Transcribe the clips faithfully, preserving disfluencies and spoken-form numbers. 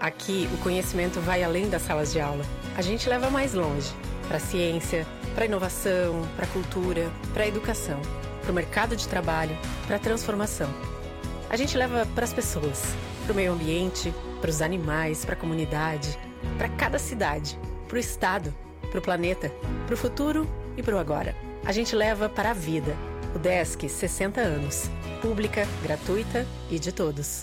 Aqui, o conhecimento vai além das salas de aula. A gente leva mais longe, para a ciência, para a inovação, para a cultura, para a educação, para o mercado de trabalho, para a transformação. A gente leva para as pessoas, para o meio ambiente, para os animais, para a comunidade, para cada cidade, para o estado, para o planeta, para o futuro e para o agora. A gente leva para a vida. O Desk, sessenta anos. Pública, gratuita e de todos.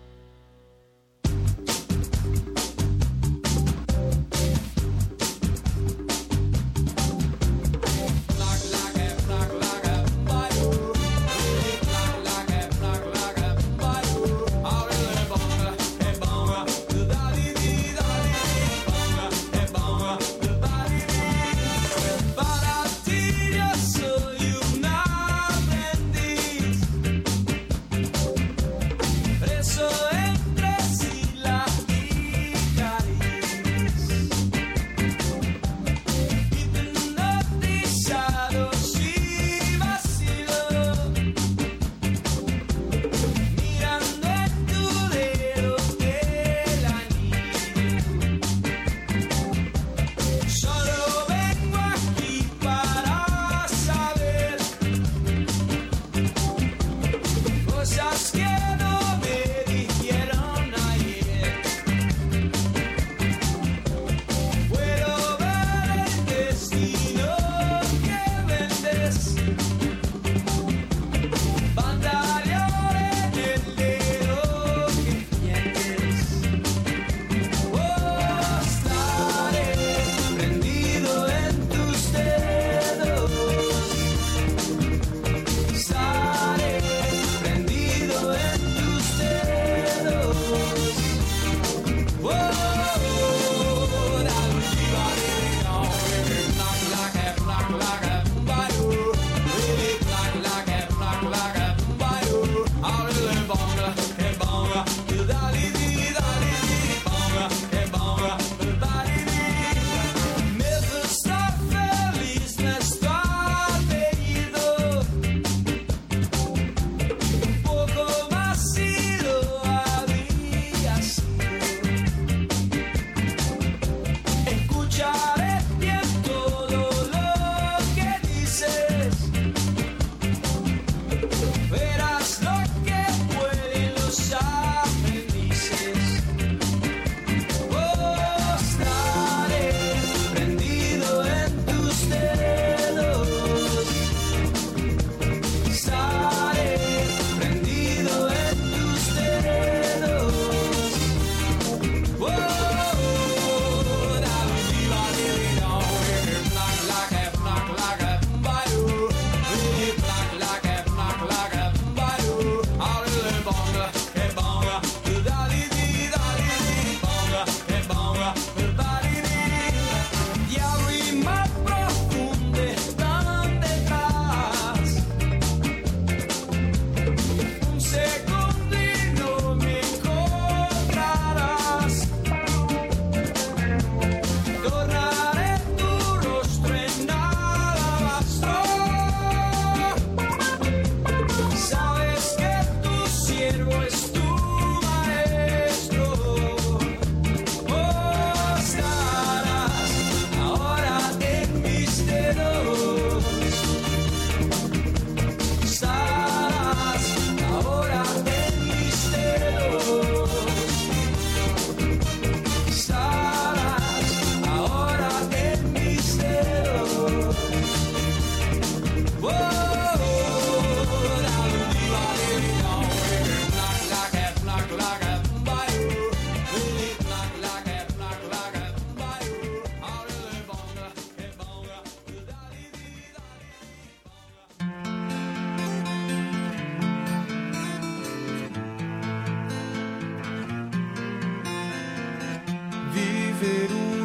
Viver um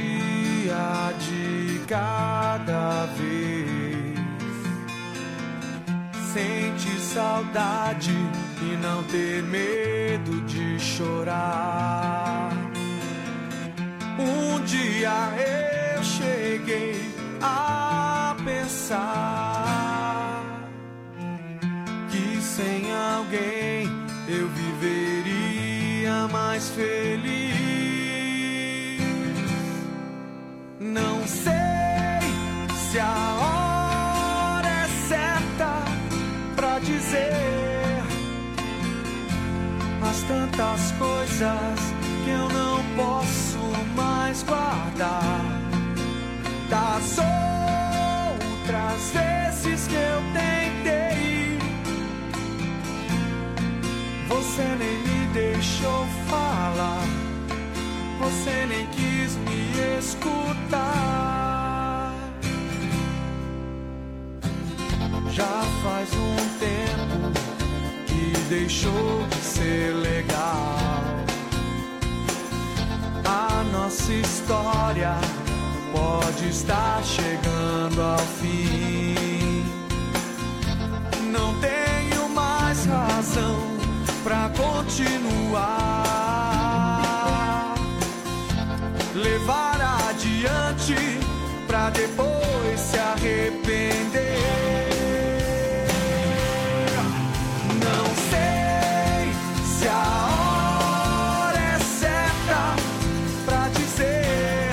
dia de cada vez. Sente saudade e não ter medo de chorar. Um dia eu cheguei a pensar que sem alguém eu viveria mais feliz. Não sei se a hora é certa pra dizer as tantas coisas que eu não posso mais guardar. Das outras vezes que eu tentei, você nem me deixou falar, você nem quis me escutar. Já faz um tempo que deixou de ser legal. A nossa história pode estar chegando ao fim. Não tenho mais razão pra continuar. Levar adiante pra depois se arrepender. Não sei se a hora é certa pra dizer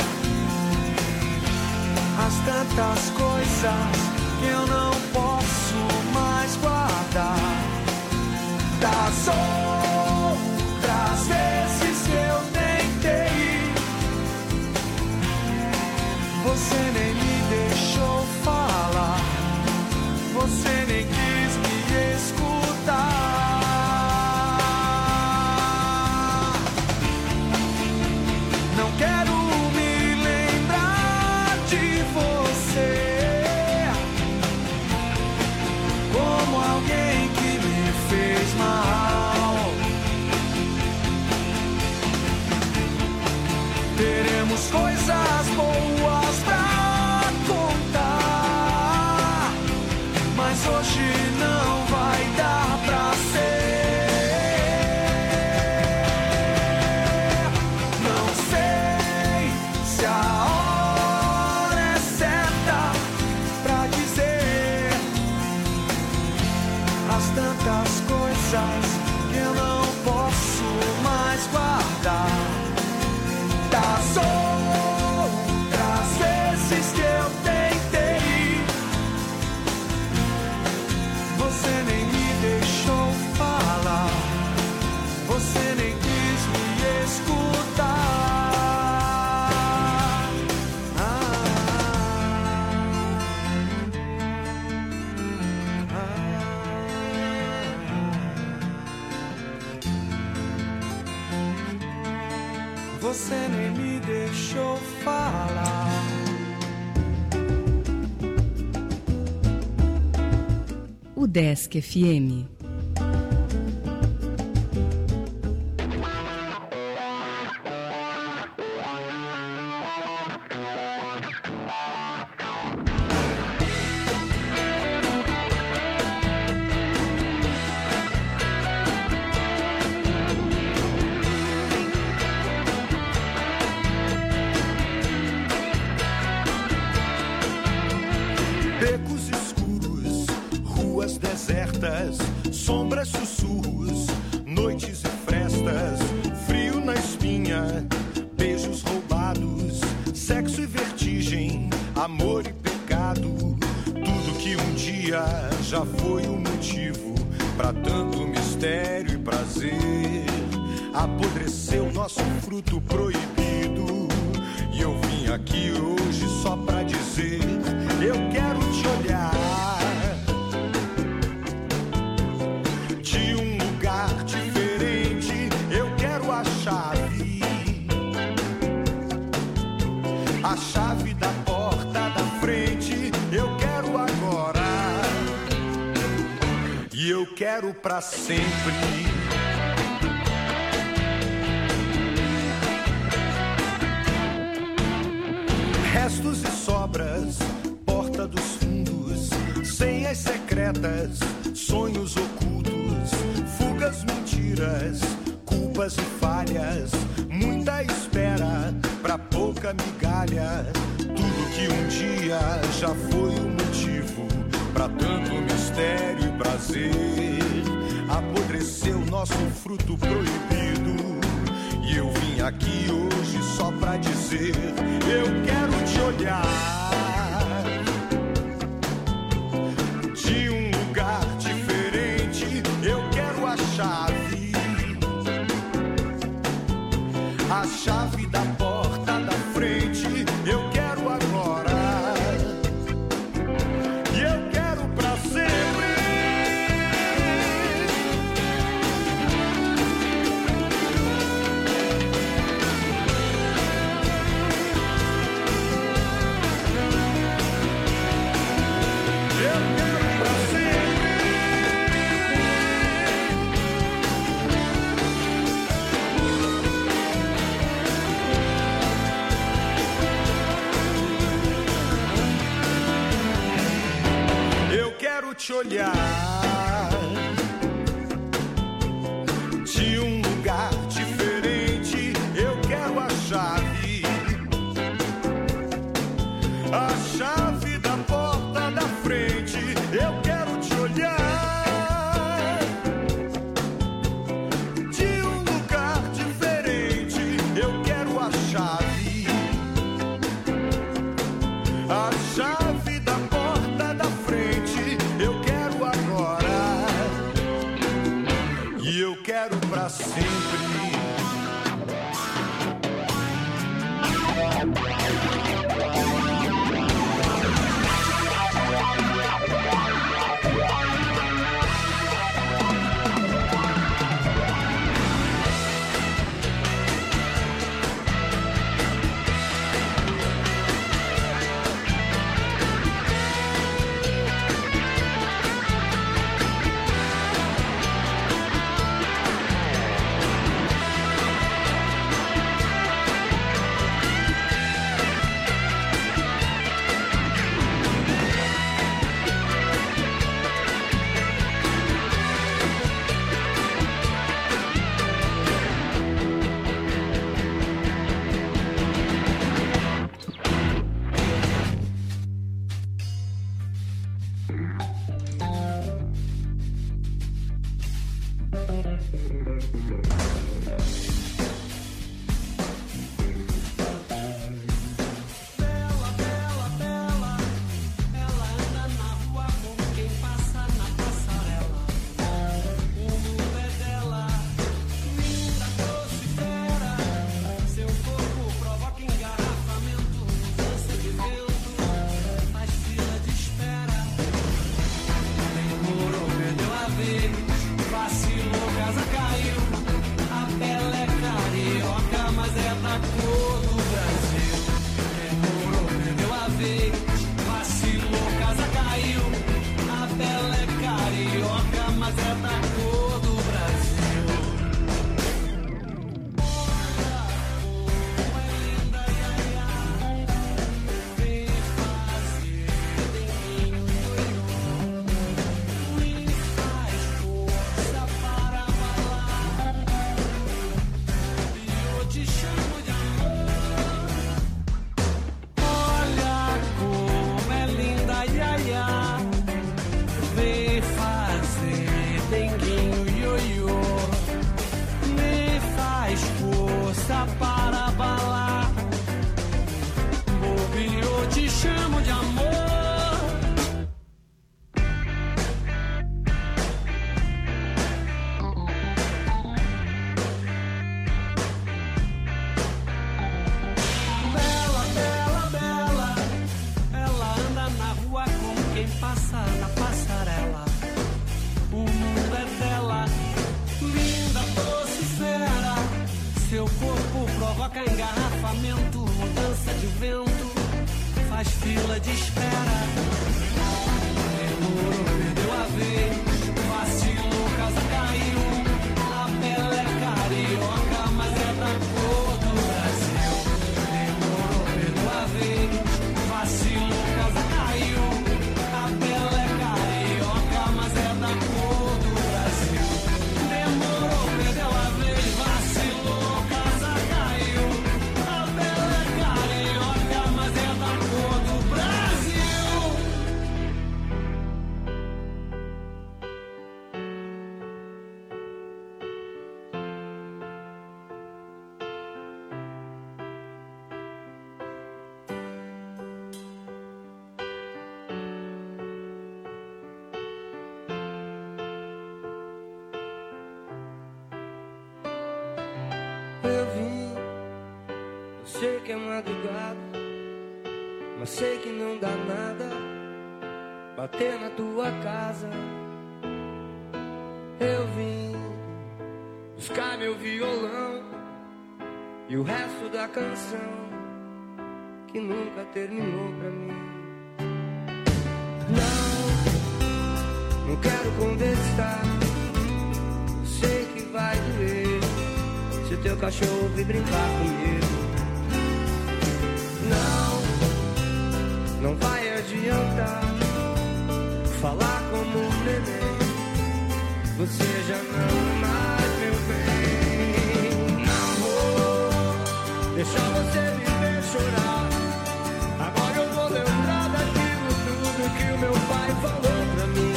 as tantas coisas que eu não posso mais guardar. Das outras vezes que eu tentei, você nem me deixou falar, você nem quis me escutar. Não quero me lembrar de você como alguém que me fez mal. Teremos coisas boas pra contar, mas hoje não vai dar pra ser. Não sei se a hora é certa pra dizer as tantas coisas que eu não posso mais guardar. Das outras vezes que eu tentei, você nem me deixou falar, você nem quis me escutar. Ah, ah, ah. Você nem me deixou falar. O Desk F M. Becos escuros, ruas desertas, sombras, sussurros, noites e frestas, frio na espinha, beijos roubados, sexo e vertigem, amor e pecado, tudo que um dia já foi o motivo pra tanto mistério e prazer. Apodreceu nosso fruto proibido e eu vim aqui hoje só pra dizer: eu quero te olhar de um lugar diferente. Eu quero a chave, a chave da porta da frente. Eu quero agora e eu quero pra sempre. Restos e sobras, porta dos fundos, senhas secretas, sonhos ocultos, fugas, mentiras, culpas e falhas, muita espera pra pouca migalha, tudo que um dia já foi o motivo pra tanto mistério e prazer. Apodreceu nosso fruto proibido E eu vim aqui hoje só pra dizer, eu quero te olhar de um lugar diferente. Eu quero a chave, a chave da porta da frente. Eu quero agora, e eu quero pra sempre. Te olhar de um lugar diferente. Eu quero a chave, a chave da porta da frente. Eu quero te olhar de um lugar diferente. Eu quero a chave, a chave da porta da frente. Eu quero agora, e eu quero pra sempre. Brasil! sei que é madrugada, mas sei que não dá nada bater na tua casa. Eu vim buscar meu violão e o resto da canção que nunca terminou pra mim. Não, não quero conversar, sei que vai doer se teu cachorro vir brincar comigo. Não, não vai adiantar falar como um neném, você já não é mais meu bem. Não vou deixar você me ver chorar, agora eu vou lembrar daquilo tudo que o meu pai falou pra mim.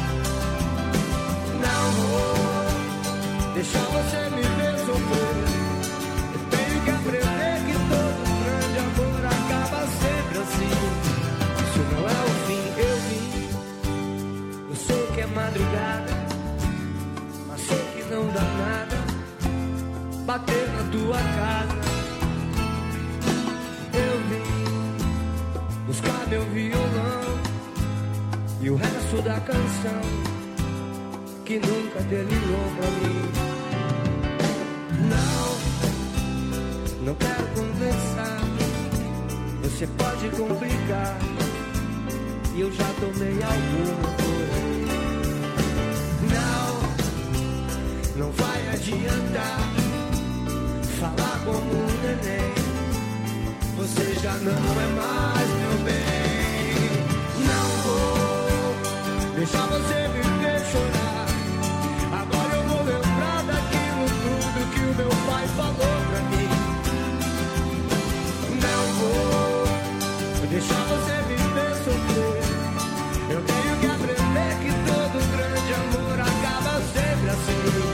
Não vou deixar você me ver sofrer, eu tenho que aprender que todo grande amor acaba sempre assim. Isso não é o fim, eu vim, eu sei que é madrugada, mas sei que não dá nada bater na tua casa. Eu vim buscar meu violão e o resto da canção que nunca terminou pra mim. Não, não quero conversar, você pode complicar, e eu já tomei alguma por aí. Não, não vai adiantar falar como um neném, você já não é mais meu bem. Não vou deixar você me ver chorar, agora eu vou lembrar daquilo tudo que o meu pai falou pra mim. Não vou deixar você me ver sofrer, eu tenho que aprender que todo grande amor acaba sempre assim.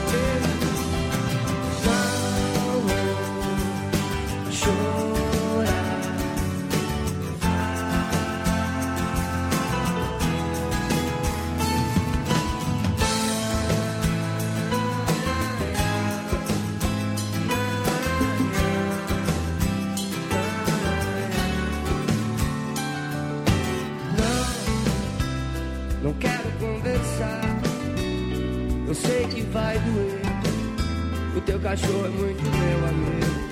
Não vou chorar, não quero conversar, eu sei que vai doer, o teu cachorro é muito meu amigo.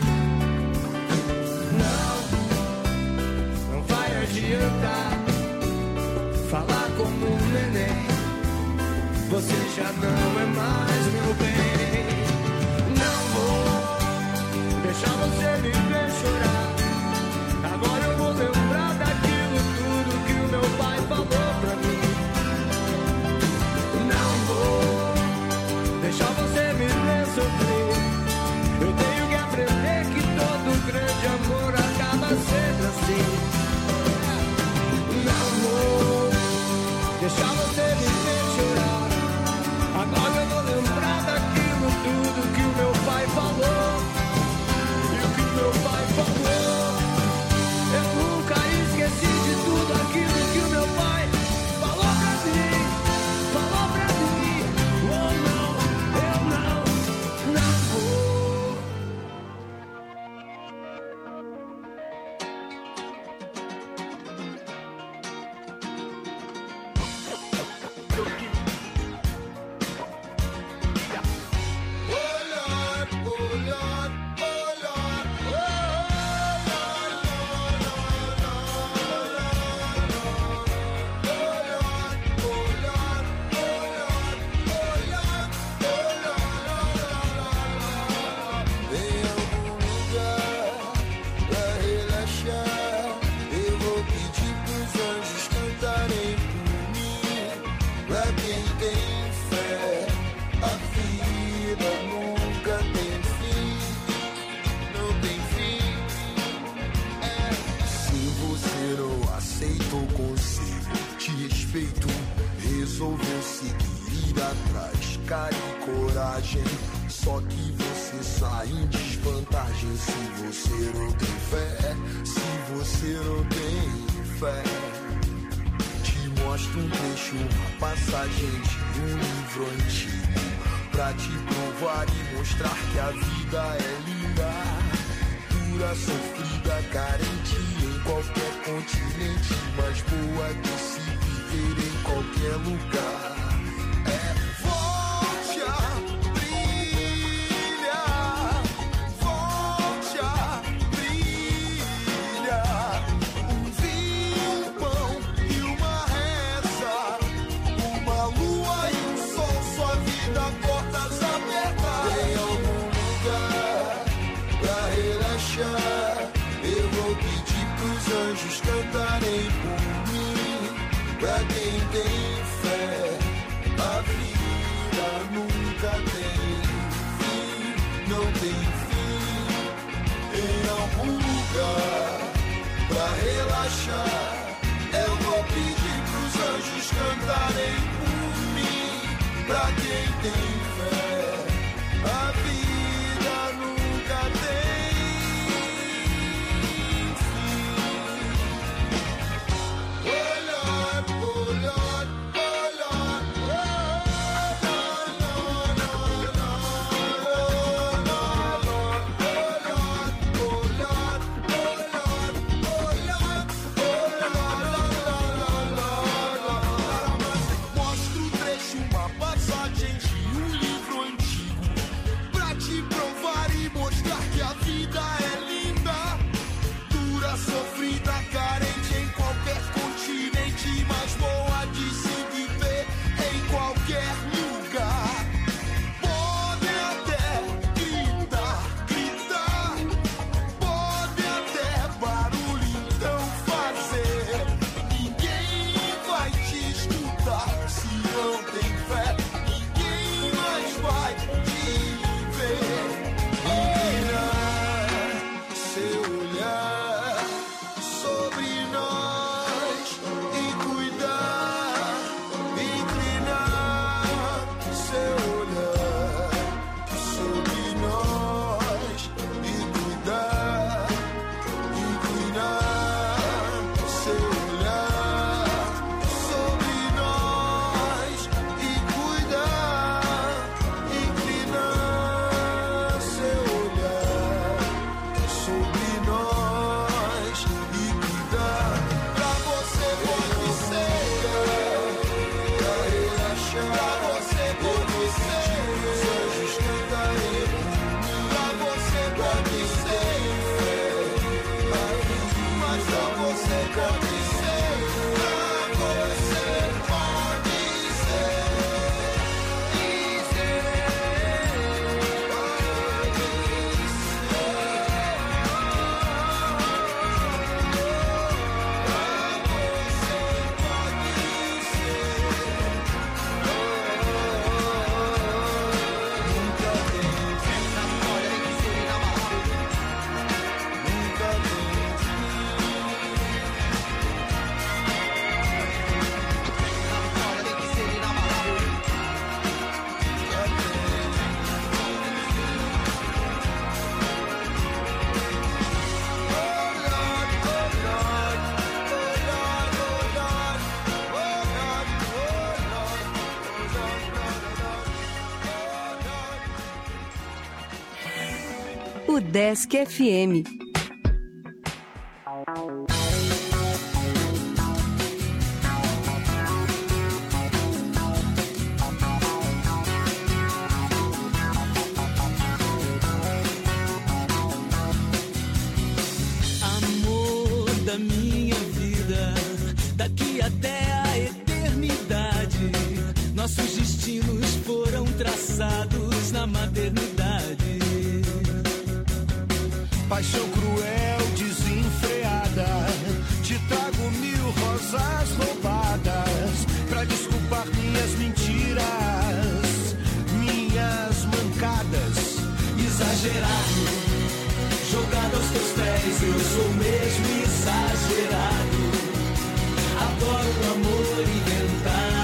Não, não vai adiantar falar como um neném, você já não é mais meu bem. Não vou deixar você me ver chorar, agora eu vou lembrar daquilo tudo que o meu pai falou pra mim. Não vou deixar você me ver sofrer, eu tenho que aprender que todo grande amor acaba sempre assim. Não vou deixar você me ver chorar, agora eu vou lembrar daquilo tudo que o meu pai falou. E o que o meu pai falou, eu nunca esqueci de tudo aquilo que o meu pai falou pra mim, falou pra mim. Oh não, eu não, não vou. Resolveu seguir atrás, cara e coragem. Só que você sai em desvantagem se você não tem fé. Se você não tem fé, te mostro um trecho, uma passagem de um livro antigo, pra te provar e mostrar que a vida é linda. dura, sofrida, carente em qualquer continente, mais boa de se viver em qualquer lugar. É volte a brilhar, volte a brilhar. Um vinho, um pão e uma reza, uma lua e um sol, sua vida, portas abertas. Tem algum lugar pra relaxar? Eu vou pedir pros anjos cantarem por mim. Pra quem tem fé, a vida nunca tem fim, não tem fim. Em algum lugar pra relaxar, eu vou pedir pros anjos cantarem por mim. Pra quem tem fé, a vida nunca tem Desk F M. Amor da minha vida, daqui até a eternidade, nossos destinos foram traçados na maternidade. Paixão cruel, desenfreada, te trago mil rosas roubadas pra desculpar minhas mentiras, minhas mancadas. Exagerado, jogado aos teus pés, eu sou mesmo exagerado. Adoro o amor inventado.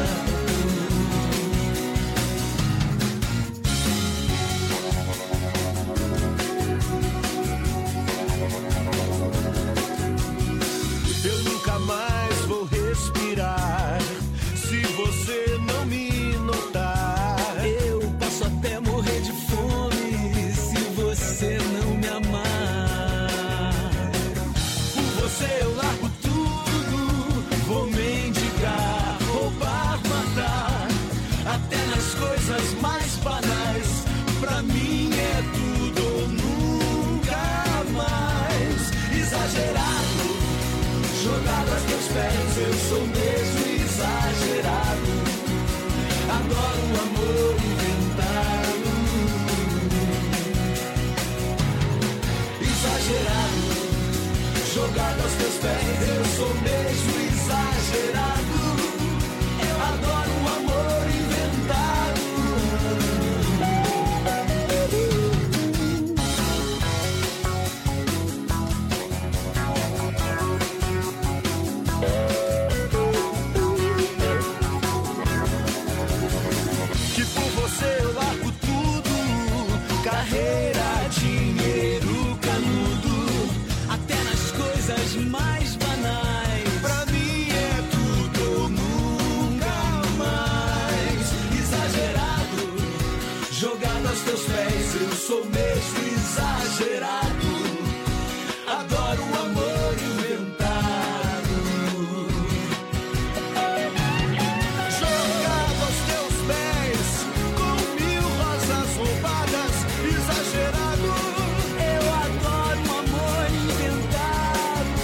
Eu nunca mais vou respirar se você não me notar. Eu posso até morrer de fome se você não me amar. eu sou mesmo exagerado. Adoro o amor inventado. Exagerado, jogado aos teus pés, eu sou mesmo exagerado. Eu adoro o amor inventado. Que por você eu largo tudo, carreira, dinheiro, canudo, Até nas coisas mais banais. pra mim é tudo ou nunca mais. Exagerado, jogado aos teus pés, eu sou mesmo exagerado. Adoro o amor inventado. Jogado aos teus pés, com mil rosas roubadas, exagerado. Eu adoro o amor inventado.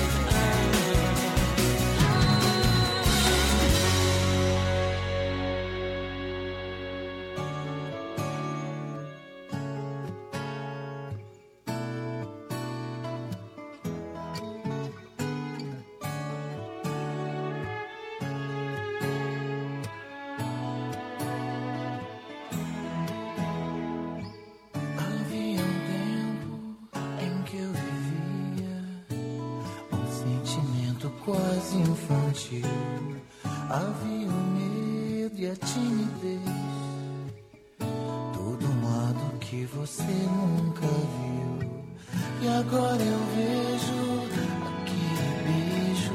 Havia um tempo em que eu vivia um sentimento quase infantil. Havia o medo e a timidez, todo um lado que você nunca viu. E agora eu vejo aquele beijo,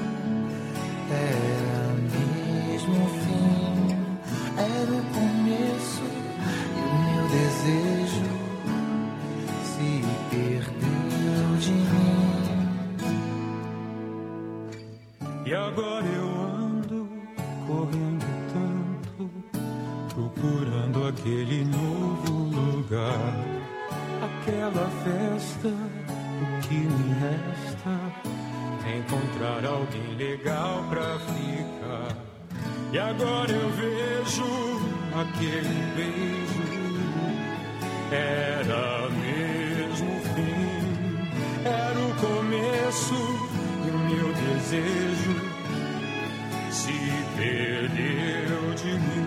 era mesmo o fim, era o começo. E o meu desejo se perdeu de mim. E agora eu ando correndo tanto, procurando aquele novo lugar, aquela festa. O que me resta é encontrar alguém legal pra ficar. E agora eu vejo aquele beijo, era mesmo o fim, era o começo. E o meu desejo se perdeu de mim.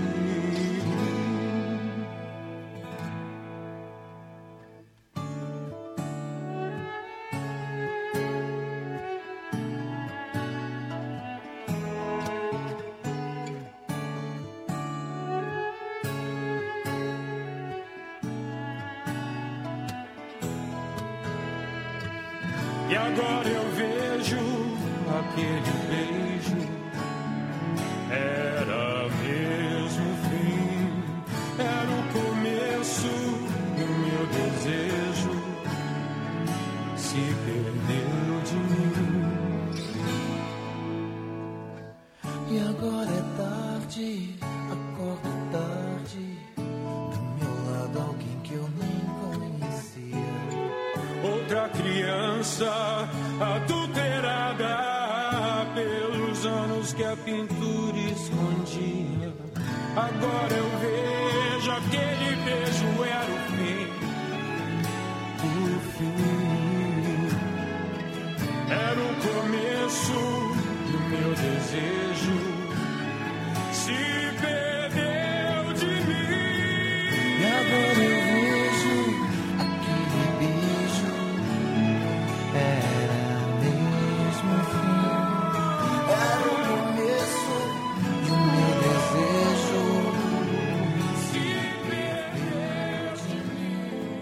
E agora eu vejo aquele beijo, era mesmo o fim, era o começo. E o meu desejo se perdeu de mim. E agora é tarde, acordo tarde. Do meu lado alguém que eu nem conhecia. Outra criança adulterada pelos anos que a pintura escondia. Agora eu vejo aquele beijo era o fim, o fim, era o começo. E o meu desejo se perdeu de mim. E agora eu vejo aquele beijo, era mesmo o fim, era o começo. E o meu desejo se perdeu de mim.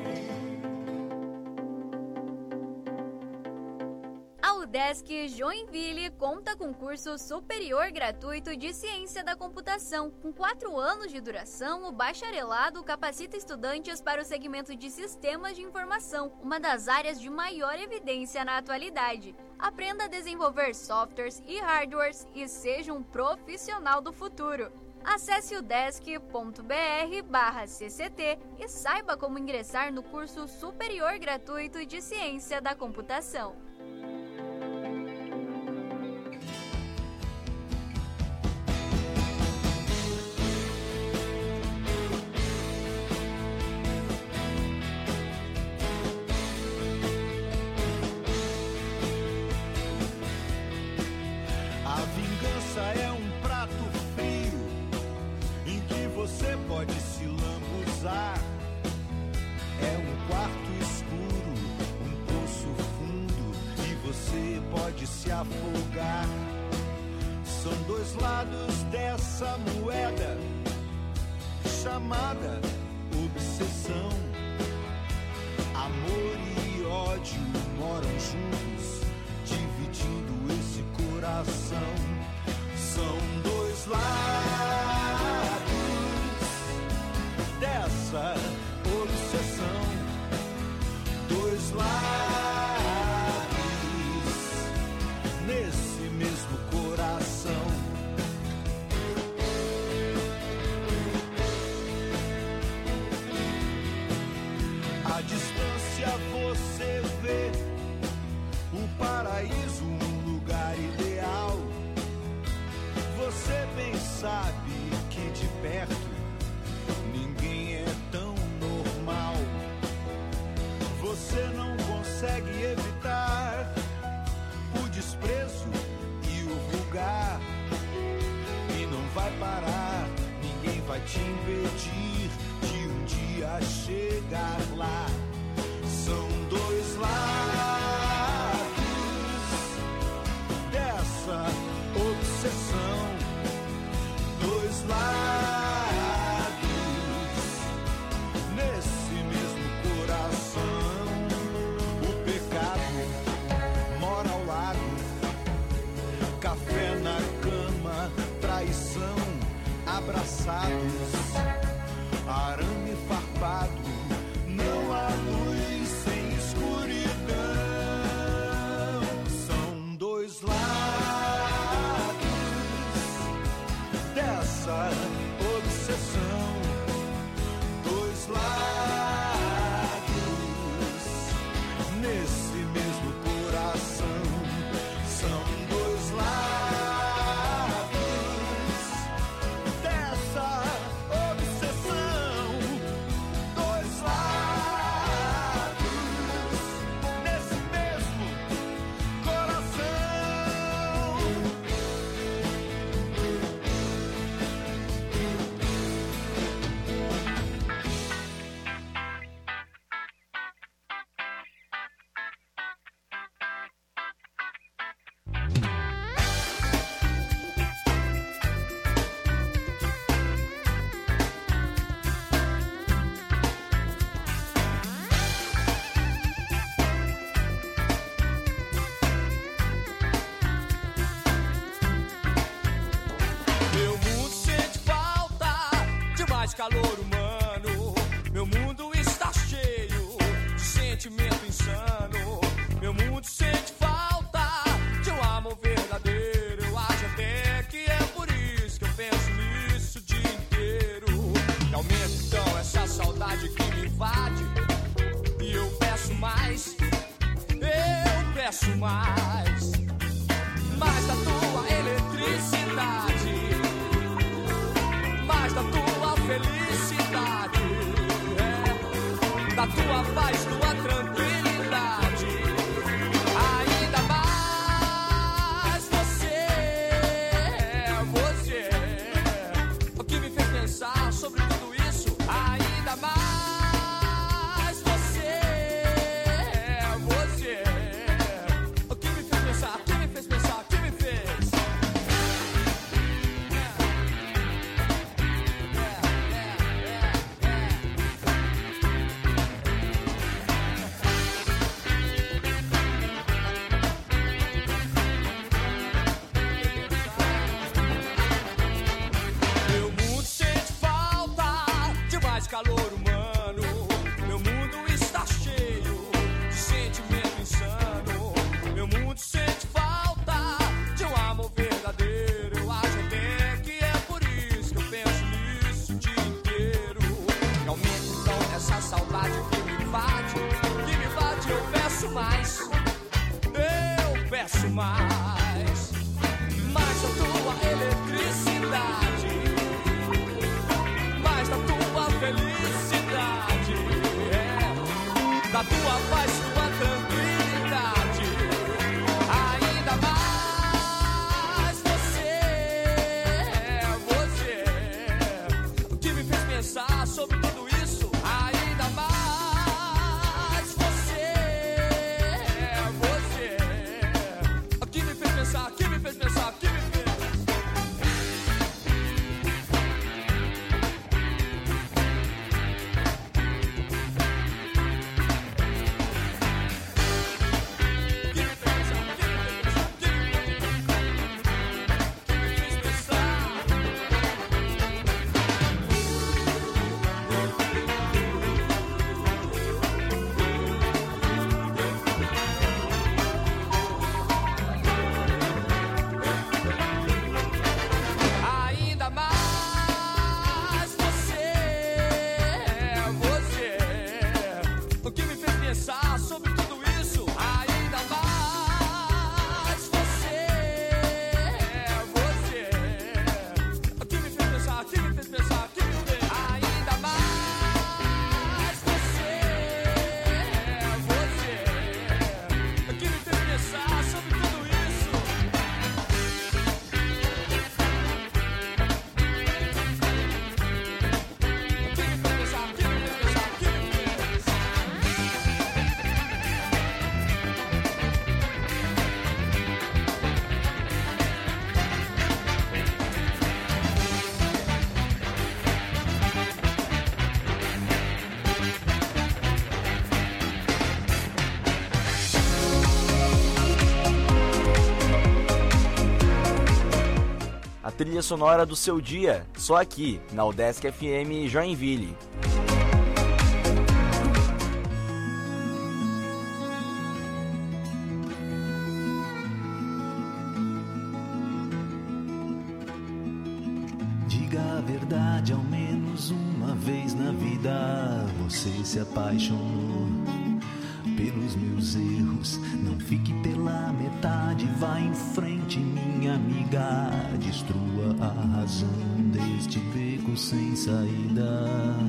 A UDESC Joinville conta com curso superior gratuito de Ciência da Computação. Com quatro anos de duração, o bacharelado capacita estudantes para o segmento de Sistemas de Informação, uma das áreas de maior evidência na atualidade. Aprenda a desenvolver softwares e hardwares e seja um profissional do futuro. Acesse udesc.br barra cct e saiba como ingressar no curso superior gratuito de Ciência da Computação. se afogar. São dois lados dessa moeda chamada obsessão. Amor e ódio moram juntos, dividindo esse coração. São dois lados dessa obsessão. Dois lados nesse mesmo coração. À distância você vê o paraíso, um lugar ideal. Você bem sabe que de perto ninguém é tão normal. Você não consegue evitar o desprezo e o vulgar. E não vai parar, ninguém vai te impedir de um dia chegar lá. São dois lados dessa obsessão. Dois lados nesse mesmo coração. O pecado mora ao lado, café na cama, traição, abraçados, arame farpado, não há luz sem escuridão. São dois lados dessa obsessão. Dois lados nesse mesmo coração. São dois lados dessa obsessão. Dois lados nesse mesmo coração. Meu mundo sente falta de mais calor humano. Meu mundo está cheio de sentimento insano. Meu mundo sente falta de um amor verdadeiro. Eu acho até que é por isso que eu penso nisso o dia inteiro. E aumenta então essa saudade que me invade. E eu peço mais, eu peço mais. Mais da tua eletricidade, mais da tua felicidade, é, da tua paz, tua tranquilidade. Ainda mais você, você, o que me fez pensar sobre tudo isso. Ainda mais você, você, o que me fez pensar, o que me fez pensar, o que me fez. Meu mundo sente falta de mais calor humano. Meu mundo está cheio de sentimento insano. Meu mundo sente falta de um amor verdadeiro. Eu acho até que é por isso que eu penso nisso o dia inteiro. E aumenta então essa saudade que me invade, que me invade. Eu peço mais, eu peço mais, mais da tua eletricidade, mais da tua felicidade, é, da tua paz, tua tranquilidade. Ainda mais você, você, o que me fez pensar sobre tudo isso. Ainda mais você, você, o que me trilha sonora do seu dia, só aqui, na Udesc F M Joinville. Diga a verdade, ao menos uma vez na vida você se apaixonou pelos meus erros. Não fique pela metade, vá em frente, minha amiga. Destrua a razão deste beco sem saída.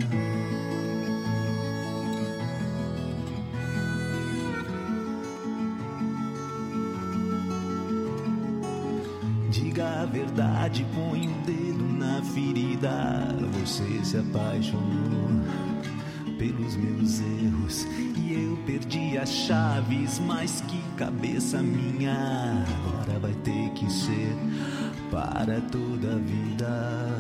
Diga a verdade, põe o dedo na ferida. Você se apaixonou pelos meus erros e eu perdi as chaves, mas que cabeça minha. Agora vai ter que ser para toda a vida.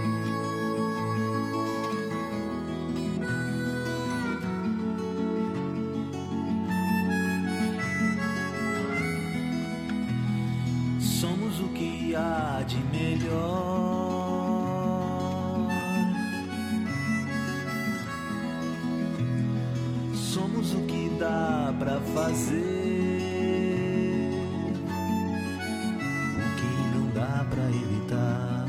Somos o que há de melhor. Somos o que dá pra fazer, o que não dá pra evitar,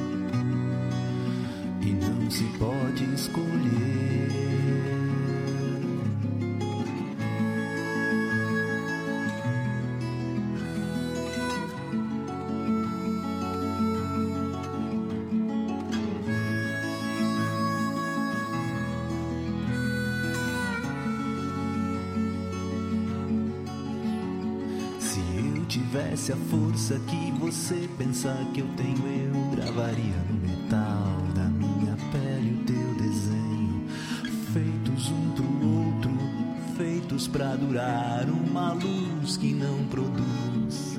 e não se pode escolher. Tivesse a força que você pensa que eu tenho, eu gravaria no metal da minha pele o teu desenho. Feitos um pro outro, feitos pra durar, uma luz que não produz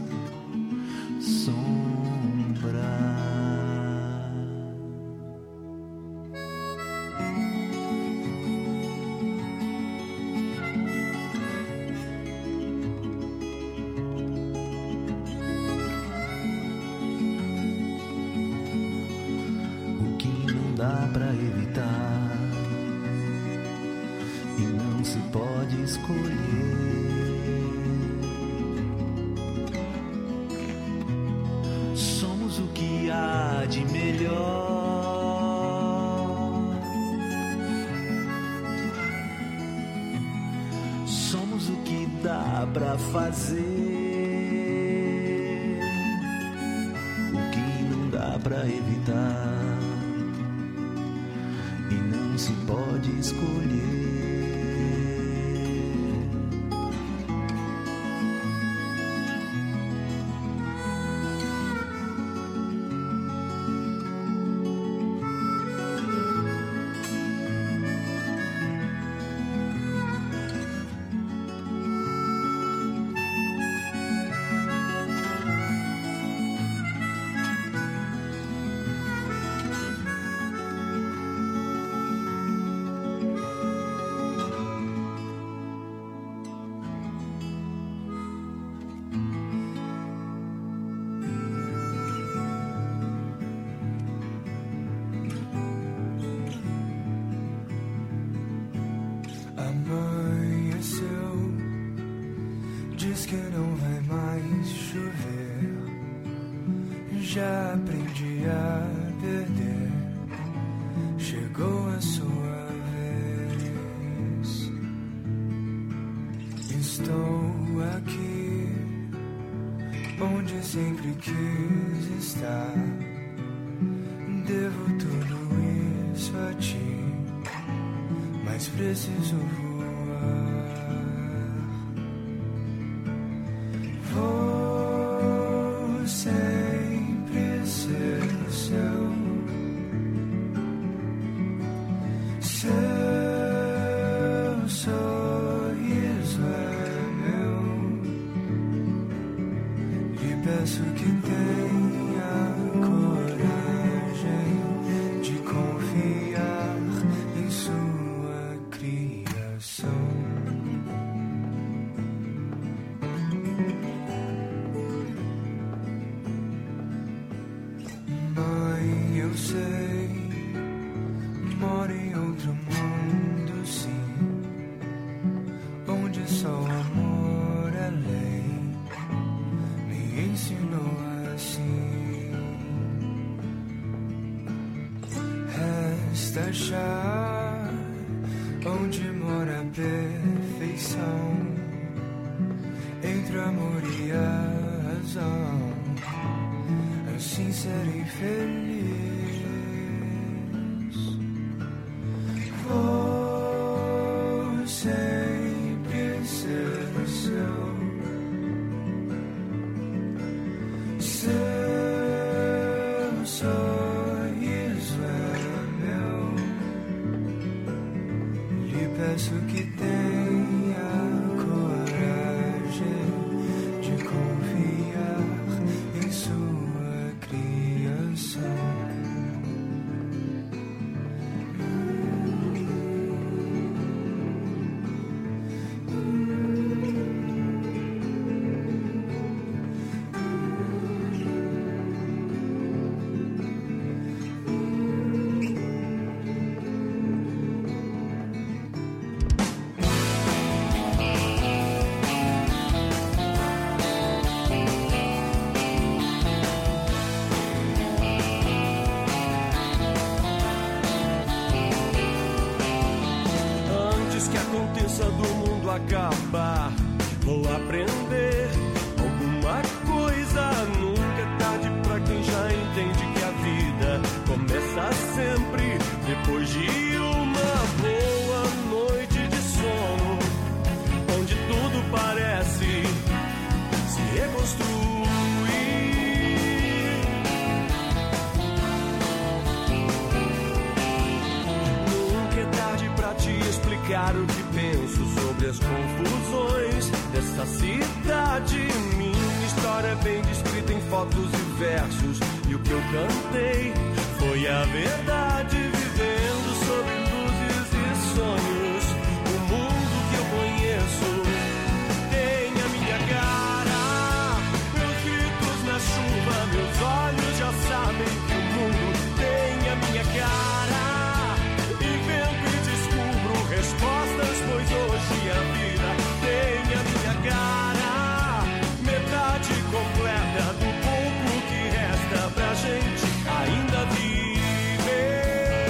sombra. Dá pra evitar e não se pode escolher. Somos o que há de melhor. Somos o que dá pra fazer, o que não dá pra evitar. Se pode escolher. Diz que não vai mais chover. Já aprendi a perder. Chegou a sua vez. Estou aqui, onde sempre quis estar. Devo tudo isso a ti, mas preciso voar. Vou sempre ser seu, seu sorriso é meu, e peço que tenha coragem de confiar em sua criação. achar onde mora a perfeição entre o amor e a razão, assim serei feliz. Vou sempre ser seu. Seu sorriso é meu. Lhe peço que tenha coragem de confiar em sua criação. Acabar, vou aprender alguma coisa. Nunca é tarde pra quem já entende que a vida começa sempre depois de uma boa noite de sono, onde tudo parece se reconstruir. Nunca é tarde pra te explicar o que penso sobre as confusões dessa cidade. Minha história é bem descrita em fotos e versos, e o que eu cantei foi a verdade, vivendo sob luzes e sonhos. O mundo que eu conheço tem a minha cara, meus gritos na chuva, meus olhos já sabem que o mundo tem a minha cara. Invento e descubro respostas, pois hoje a vida tem a minha cara. Metade completa do pouco que resta pra gente ainda viver.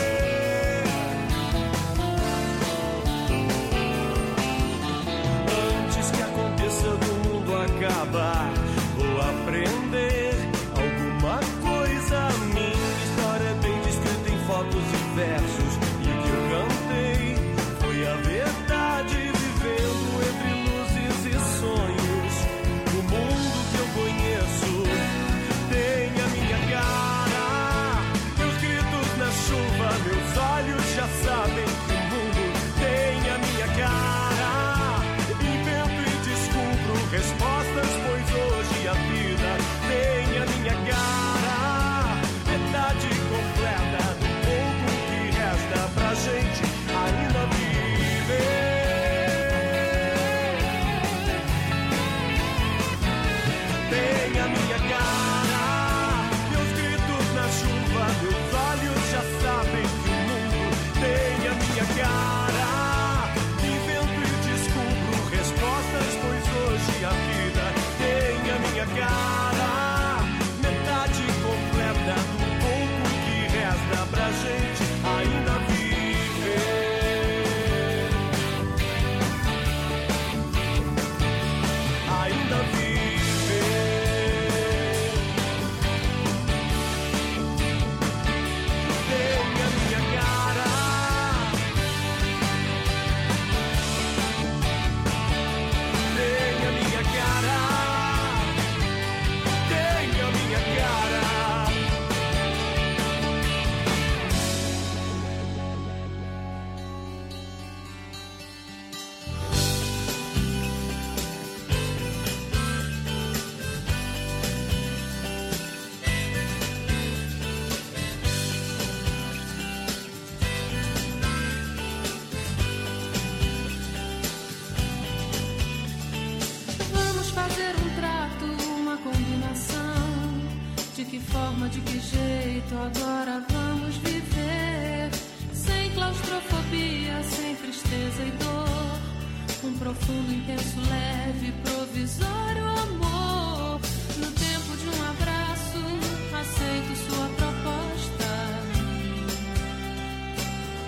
Antes que aconteça do mundo acabar, vou aprender alguma coisa. Minha história é bem descrita em fotos e versos, e o que eu cantei foi a verdade, vivendo entre luzes e sonhos. O mundo que eu conheço tem a minha cara, meus gritos na chuva, meus olhos já sabem que o mundo tem a minha cara. Invento e descubro respostas, pois hoje a vida tem a minha cara. Metade completa do pouco que resta pra gente ainda viver. Tem a minha cara, meus gritos na chuva, meus olhos já sabem que o mundo tem a minha cara. Invento e descubro respostas, pois hoje a vida tem a minha cara. Metade completa do pouco que resta pra gente ainda viver. Ainda viver. Tem a minha cara. Tem a minha cara. Tem a minha cara. Vamos fazer um trato, uma combinação. De que forma, de que jeito agora vamos viver? Sem claustrofobia, sem tristeza e dor. Um profundo, intenso, leve, provisório amor. No tempo de um abraço, aceito sua proposta.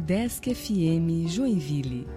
Udesc F M Joinville.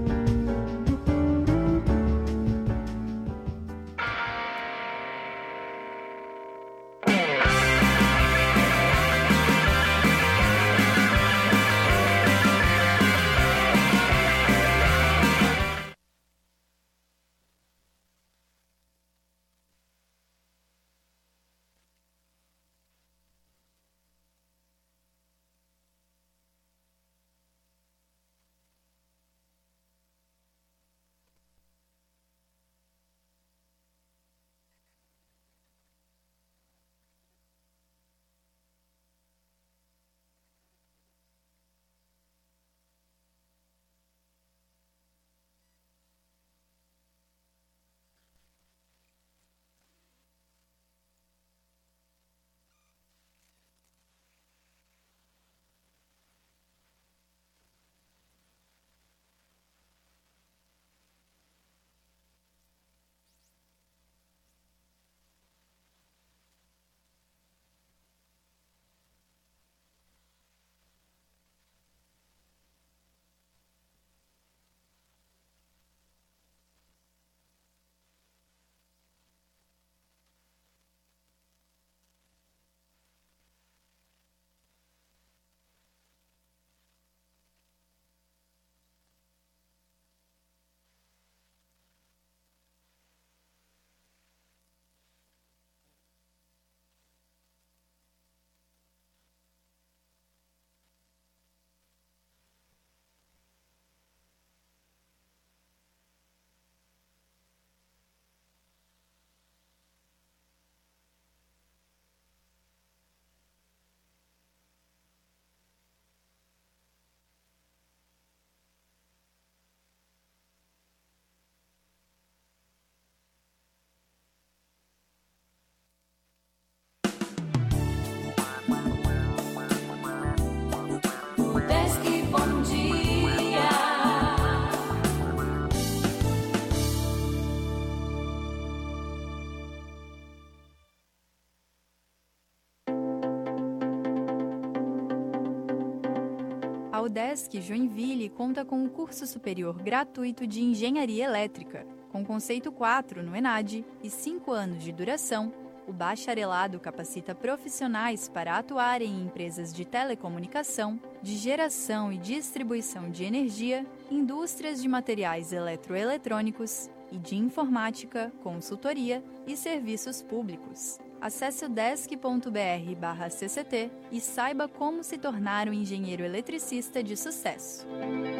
A Udesc Joinville conta com um curso superior gratuito de Engenharia Elétrica, com conceito quatro no ENAD e cinco anos de duração. O bacharelado capacita profissionais para atuarem em empresas de telecomunicação, de geração e distribuição de energia, indústrias de materiais eletroeletrônicos e de informática, consultoria e serviços públicos. Acesse udesc ponto br barra C C T e saiba como se tornar um engenheiro eletricista de sucesso.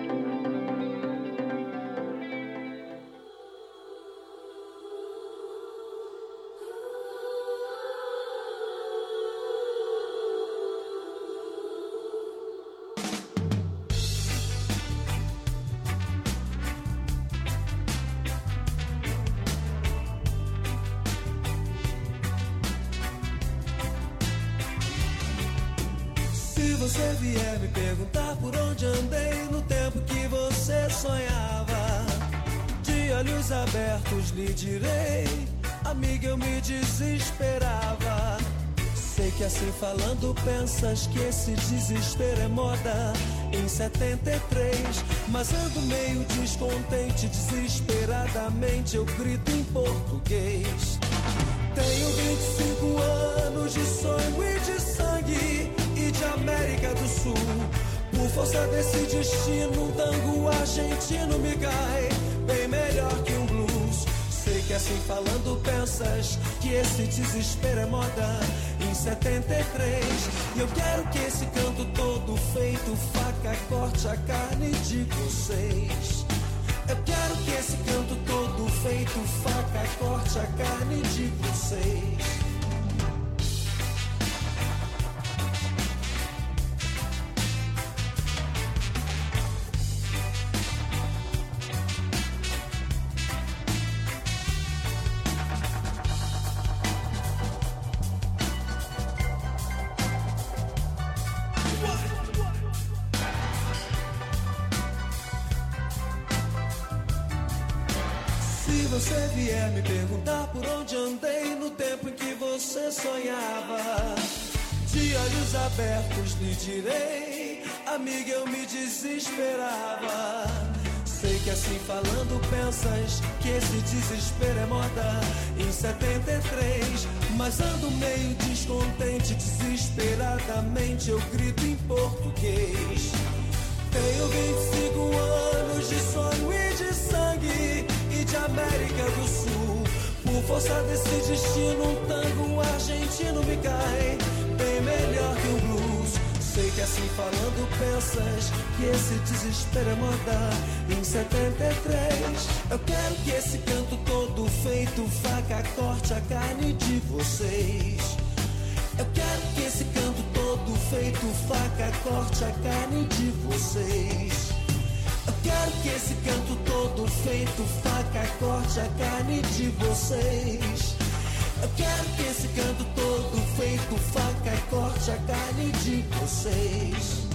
Se você vier me perguntar por onde andei no tempo que você sonhava, de olhos abertos lhe direi, amiga, eu me desesperava. Sei que assim falando pensas que esse desespero é moda em setenta e três, mas ando meio descontente, desesperadamente eu grito em português. Tenho vinte e cinco anos de sonho e de sangue e de América do Sul. Por força desse destino, um tango argentino me cai bem melhor que um blues. Sei que assim falando pensas que esse desespero é moda em setenta e três. E eu quero que esse canto todo feito faca corte a carne de vocês. Eu quero que esse canto todo feito faca corte a carne de vocês. Se você vier me perguntar por onde andei no tempo em que você sonhava, de olhos abertos lhe direi, amiga, eu me desesperava. Sei que assim falando pensas que esse desespero é moda em setenta e três, mas ando meio descontente, desesperadamente eu grito em português. Tenho vinte e cinco anos de sonho e de sangue e de América do Sul. Por força desse destino, um tango argentino me cai bem melhor que o blues. Sei que assim falando pensas que esse desespero é moda em setenta e três. Eu quero que esse canto todo feito faca corte a carne de vocês. Eu quero que esse canto todo feito faca corte a carne de vocês. Eu quero que esse canto todo feito faca corte a carne de vocês. Eu quero que esse canto todo feito faca corte a carne de vocês.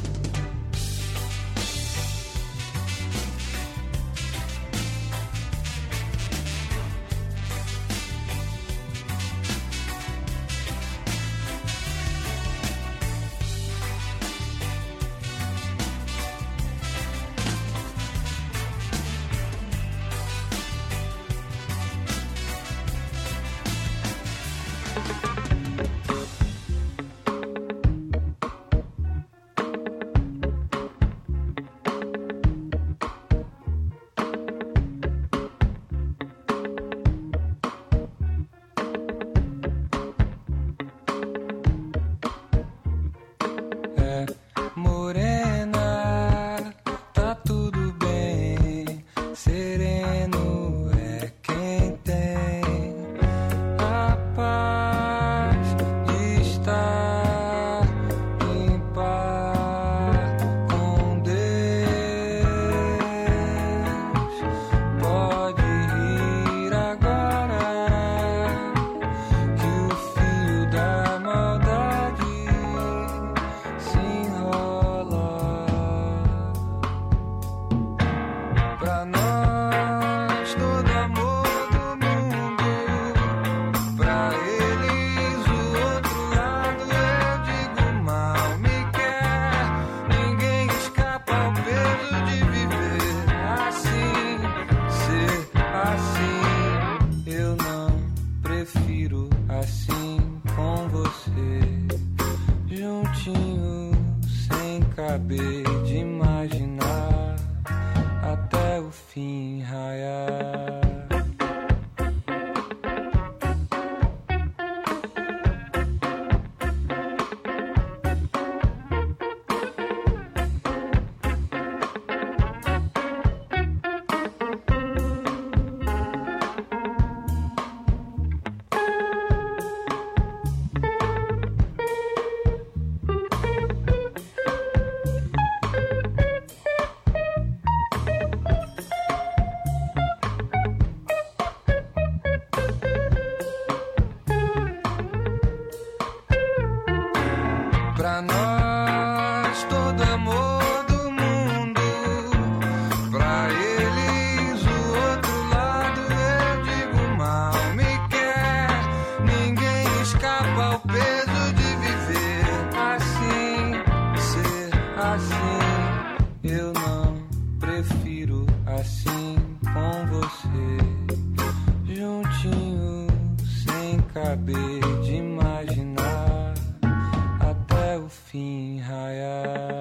Caber de imaginar até o fim raiar.